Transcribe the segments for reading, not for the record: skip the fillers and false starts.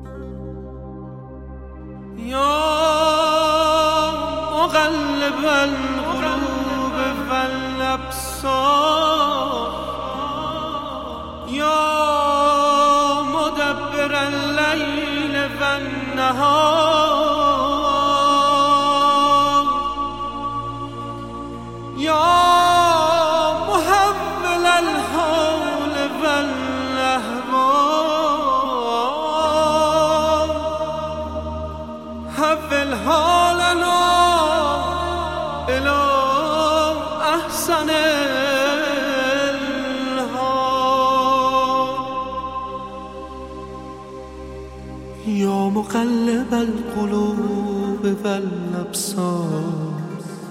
یا مقلب القلوب والابصار یا مدبر اللیل والنهار یا محول الحول والاحوال حول حالنا الى احسن یا مقلب القلوب والابصار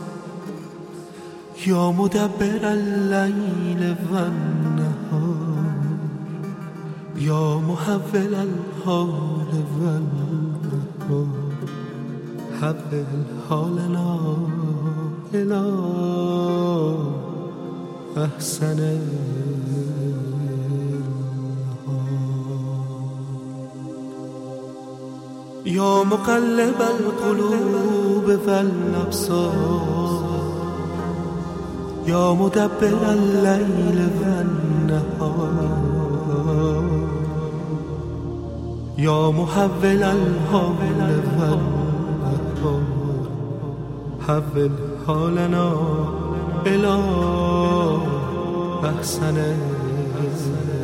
یا مدبر اللیل والنهار یا محول الحال والنهار حول حالنا الى احسن یا مقلب القلوب والابصار یا مدبر اللیل والنهار یا محول الحال والنهار حول حالنا الى احسن